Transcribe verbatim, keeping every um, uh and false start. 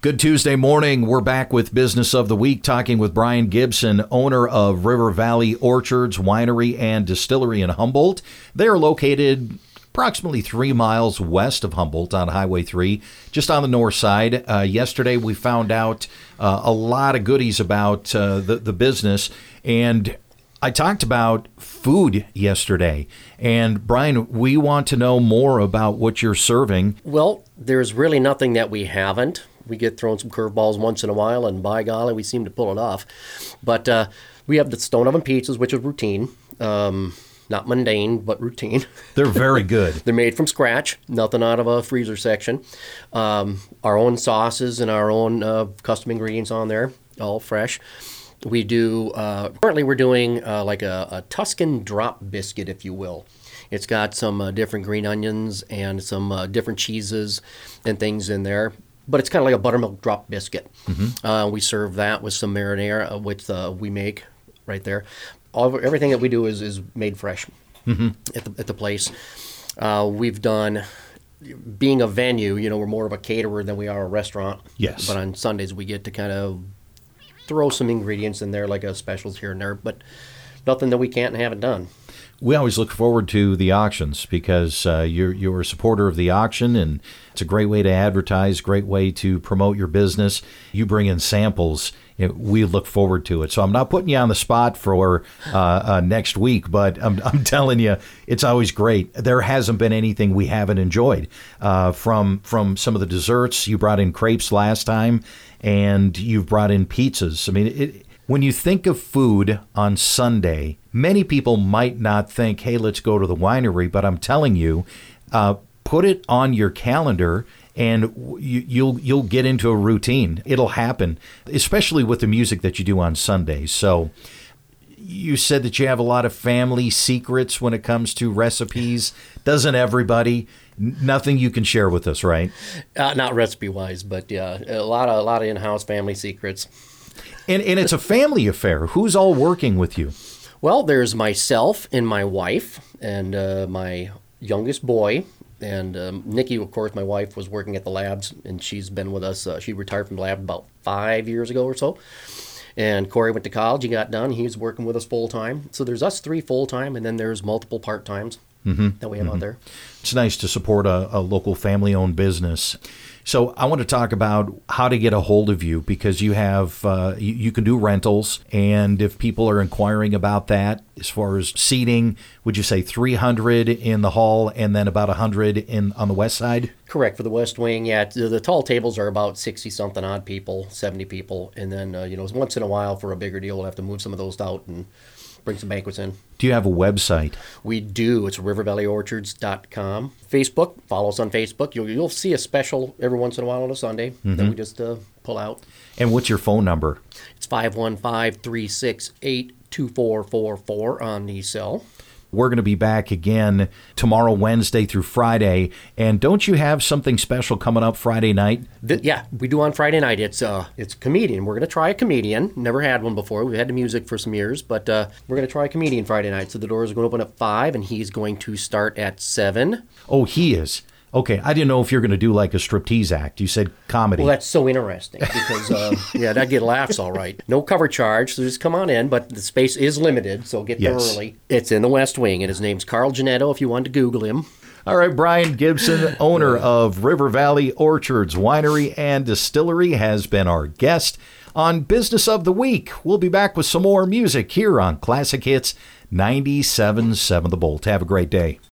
Good Tuesday morning. We're back with Business of the Week, talking with Brian Gibson, owner of River Valley Orchards, Winery, and Distillery in Humboldt. They are located approximately three miles west of Humboldt on Highway three, just on the north side. Uh, yesterday, we found out uh, a lot of goodies about uh, the, the business, and I talked about food yesterday. And Brian, we want to know more about what you're serving. Well, there's really nothing that we haven't. We get thrown some curveballs once in a while, and by golly, we seem to pull it off. But uh, we have the stone oven pizzas, which is routine. Um, not mundane, but routine. They're very good. They're made from scratch, nothing out of a freezer section. Um, our own sauces and our own uh, custom ingredients on there, all fresh. We do, uh, currently we're doing uh, like a, a Tuscan drop biscuit, if you will. It's got some uh, different green onions and some uh, different cheeses and things in there. But it's kind of like a buttermilk drop biscuit. Mm-hmm. Uh, we serve that with some marinara, uh, which uh, we make right there. All everything that we do is, is made fresh mm-hmm. at the at the place. Uh, we've done, being a venue, you know, we're more of a caterer than we are a restaurant. Yes. But on Sundays we get to kind of throw some ingredients in there, like a specials here and there, but nothing that we can't and haven't done. We always look forward to the auctions because uh, you're you're a supporter of the auction, and it's a great way to advertise, great way to promote your business. You bring in samples. It, we look forward to it. So I'm not putting you on the spot for uh, uh, next week, but I'm, I'm telling you, it's always great. There hasn't been anything we haven't enjoyed uh, from from some of the desserts. You brought in crepes last time, and you've brought in pizzas. I mean, it, when you think of food on Sunday, many people might not think, hey, let's go to the winery, but I'm telling you, uh, put it on your calendar and you, you'll you'll get into a routine. It'll happen, especially with the music that you do on Sundays. So you said that you have a lot of family secrets when it comes to recipes. Doesn't everybody? Nothing you can share with us, right? Uh, not recipe-wise, but yeah, a lot of a lot of in-house family secrets. And and it's a family affair. Who's all working with you? Well, there's myself and my wife and uh, my youngest boy. And um, Nikki, of course, my wife, was working at the labs, and she's been with us. Uh, she retired from the lab about five years ago or so. And Corey went to college. He got done. He's working with us full-time. So there's us three full-time, and then there's multiple part-times mm-hmm. that we have mm-hmm. out there. It's nice to support a, a local family-owned business. So I want to talk about how to get a hold of you, because you have uh, you, you can do rentals, and if people are inquiring about that, as far as seating, would you say three hundred in the hall and then about one hundred in on the west side? Correct, for the west wing. Yeah, the, the tall tables are about sixty something odd people, seventy people, and then uh, you know once in a while for a bigger deal we'll have to move some of those out and bring some banquets in. Do you have a website? We do. It's river valley orchards dot com. Facebook, follow us on Facebook. You'll you'll see a special every once in a while on a Sunday mm-hmm. that we just uh, pull out. And what's your phone number? It's five one five, three six eight, two four four four on the cell. We're going to be back again tomorrow, Wednesday through Friday. And don't you have something special coming up Friday night? The, yeah, we do on Friday night. It's uh, it's comedian. We're going to try a comedian. Never had one before. We've had the music for some years, but uh, we're going to try a comedian Friday night. So the doors are going to open at five, and he's going to start at seven. Oh, he is. Okay, I didn't know if you're going to do like a striptease act. You said comedy. Well, that's so interesting because, uh, yeah, that'd get laughs all right. No cover charge, so just come on in, but the space is limited, so get yes. there early. It's in the West Wing, and his name's Carl Janetto, if you want to Google him. All right, Brian Gibson, owner of River Valley Orchards, Winery, and Distillery, has been our guest on Business of the Week. We'll be back with some more music here on Classic Hits ninety-seven point seven The Bolt. Have a great day.